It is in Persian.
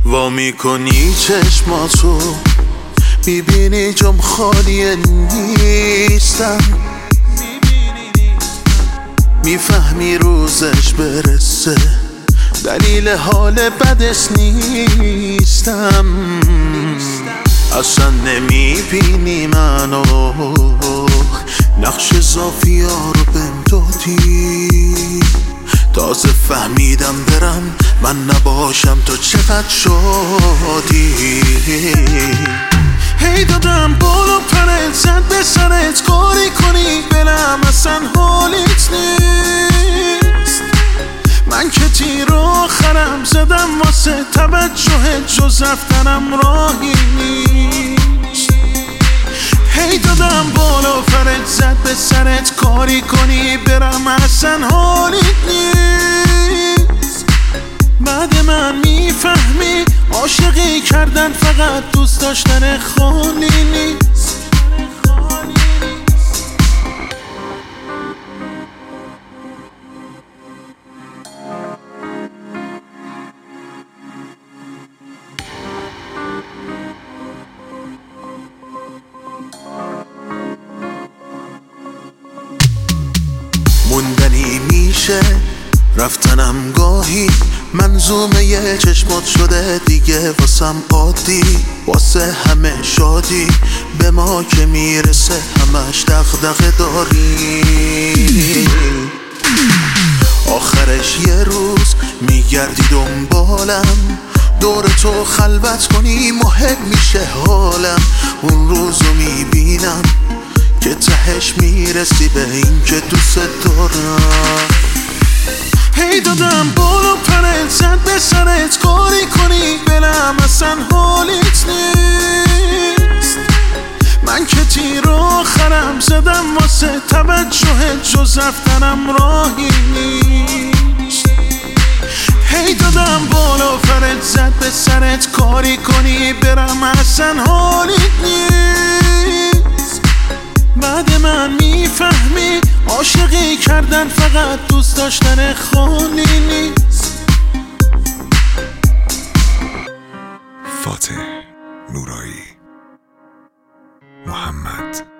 وا میکنی چشماتو میبینی جام خالی نیستم، میفهمی روزش برسه دلیل حال بدش نیستم. اصلا نمیبینی منو، نقش زافیا رو بهم دادی. تازه فهمیدم برم من نباشم تو چقدر شادی. هی دادم بالا پرت زد به سرت کاری کنی بلم اصلا حالیت نیست. من که تیر آخرم زدم واسه توجهت جز رفتنم راهی نیست. هی دادم بالا پرت زد به سرت کاری کنی برم اصلا حالیت نیست. بعد من میفهمی عاشقی کردن فقط دوست داشتن خالی نیست. موندنی میشه رفتنم گاهی، منظومه یه چشمات شده دیگه واسم عادی. واسه همه شادی به ما که میرسه همش دغدغه داری. آخرش یه روز میگردی دنبالم، دور تو خلوت کنی مهم میشه حالم. اون روزو میبینم که تهش میرسی به این که دوست دارم. هی دادم بالا پرت زد به سرت کاری کنی بلم اصلا حالیت نیست. من که تیر آخرم زدم واسه توجهت جز رفتنم راهی نیست. هی دادم بالا پرت زد به سرت کاری کنی برم اصلا حالیت نیست. بعد من میفهمی عاشقی کردن فقط دوست داشتن خالی نیست. فاتح نورایی، محمد